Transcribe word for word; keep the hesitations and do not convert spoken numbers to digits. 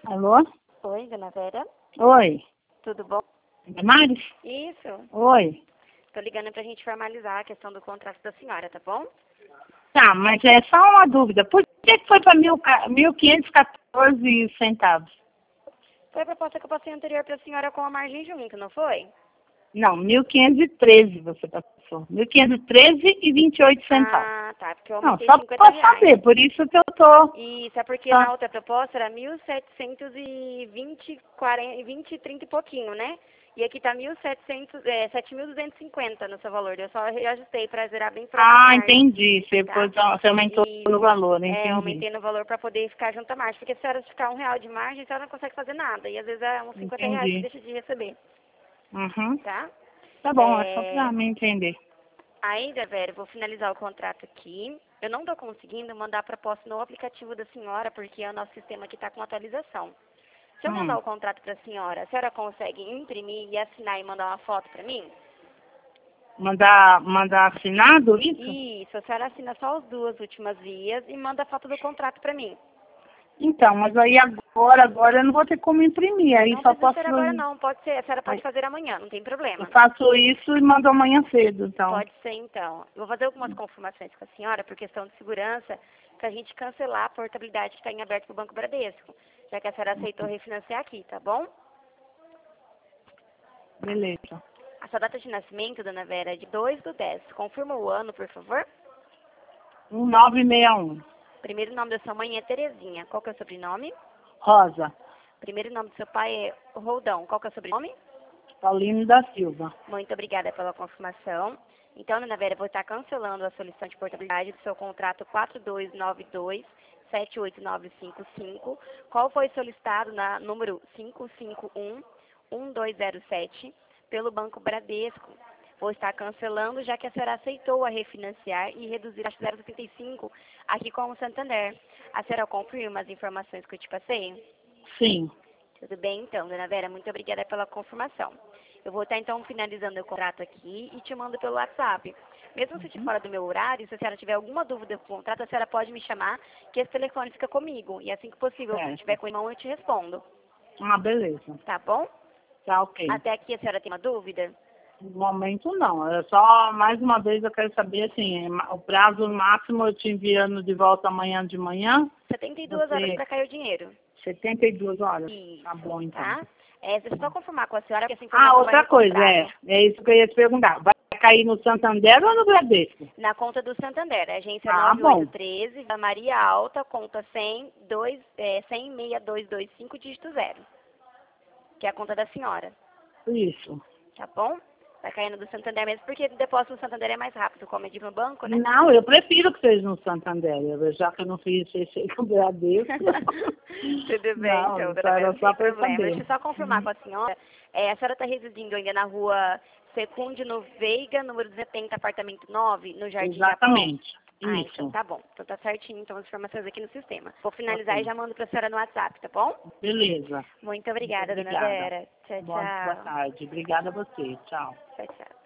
Alô? Oi, dona Vera. Oi. Tudo bom? Damares? Isso. Oi. Tô ligando pra gente formalizar a questão do contrato da senhora, tá bom? Tá, mas é só uma dúvida. Por que que foi para mil quinhentos e quatorze centavos? Foi a proposta que eu passei anterior pra senhora com a margem junto, não foi? Não, mil quinhentos e treze você passou. mil quinhentos e treze e vinte e oito centavos. Ah, tá. Porque eu Não, aumentei só cinquenta para reais. saber, por isso que eu tô... Isso é porque Só... na outra proposta era mil setecentos e vinte, quarenta, vinte, trinta e pouquinho, né? E aqui tá mil e setecentos, é, sete mil duzentos e cinquenta no seu valor. Eu só reajustei pra zerar bem próximo. Ah, entendi. Você, Tá? pôs, você aumentou E, no valor, é, entendi. aumentei no valor para poder ficar junto à margem. Porque se a senhora ficar um real de margem, a senhora não consegue fazer nada. E às vezes é uns cinquenta reais que Entendi. deixa de receber. Uhum. Tá? Tá bom, é só É, para mim entender. aí, Vera, eu vou finalizar o contrato aqui. Eu não estou conseguindo mandar a proposta no aplicativo da senhora, porque o nosso sistema aqui está com atualização. Se eu mandar Hum. o contrato para a senhora, a senhora consegue imprimir e assinar e mandar uma foto para mim? Mandar, mandar assinado isso? Isso, a senhora assina só as duas últimas vias e manda a foto do contrato para mim. Então, mas aí agora, agora eu não vou ter como imprimir, aí Não só precisa posso... ser agora não, pode ser, a senhora pode aí fazer amanhã, não tem eu problema. faço isso e mando amanhã cedo, então. Pode ser então. Eu vou fazer algumas confirmações com a senhora por questão de segurança, para a gente cancelar a portabilidade que está em aberto para o Banco Bradesco, já que a senhora aceitou refinanciar aqui, tá bom? Beleza. A sua data de nascimento, dona Vera, é de dois do dez. Confirma o ano, por favor. um nove seis um. Primeiro nome da sua mãe é Terezinha. Qual que é o sobrenome? Rosa. Primeiro nome do seu pai é Roldão. Qual que é o sobrenome? Paulino da Silva. Muito obrigada pela confirmação. Então, dona Vera, eu vou estar cancelando a solicitação de portabilidade do seu contrato quatro dois nove dois sete oito nove cinco cinco, qual foi solicitado na número cinco cinco um um dois zero sete pelo Banco Bradesco. Vou estar cancelando, já que a senhora aceitou a refinanciar e reduzir a zero vírgula setenta e cinco aqui com o Santander. A senhora confirma as informações que eu te passei? Sim. Tudo bem, então, dona Vera, muito obrigada pela confirmação. Eu vou estar, então, finalizando o contrato aqui e te mando pelo WhatsApp. Mesmo se estiver fora do meu horário, se a senhora tiver alguma dúvida com o contrato, a senhora pode me chamar, que esse telefone fica comigo. E assim que possível, se Certo. estiver com o irmão, eu te respondo. Ah, beleza. Tá bom? Tá ok. Até aqui a senhora tem uma dúvida? No momento não. É só, mais uma vez, eu quero saber, assim, o prazo máximo eu te enviando de volta amanhã de manhã. setenta e duas horas Você... para cair o dinheiro. setenta e duas horas? Isso, Tá bom, então. tá? É, deixa eu só confirmar com a senhora que essa informação Ah, vai outra no coisa, contrato. é. É isso que eu ia te perguntar. Vai cair no Santander ou no Bradesco? Na conta do Santander, agência Ah, nove oito um bom. três, da Maria Alta, conta cem, dois, é, cem, seis dois dois cinco, dígito zero. Que é a conta da senhora, Isso. tá bom? Vai caindo do Santander mesmo, porque o depósito no Santander é mais rápido, como é de no banco, né? Não, eu prefiro que seja no Santander. Eu- Já que eu não fiz esse com o Bradesco. Tudo bem, Não, então, só dona Vera, era não só tem para eu problema. saber. Deixa eu só confirmar com a senhora. É, a senhora está residindo ainda na rua Secúndio no Veiga, número setenta, apartamento nove, no Jardim Japão? Exatamente. Ah, então Isso. tá bom. Então tá certinho, então, as informações aqui no sistema. Vou finalizar e Ok. já mando pra senhora no WhatsApp, tá bom? Beleza. Muito Muito obrigada, dona obrigada. Vera. Tchau, Boa, boa tchau. tarde. Obrigada a você. Tchau. Tchau, tchau.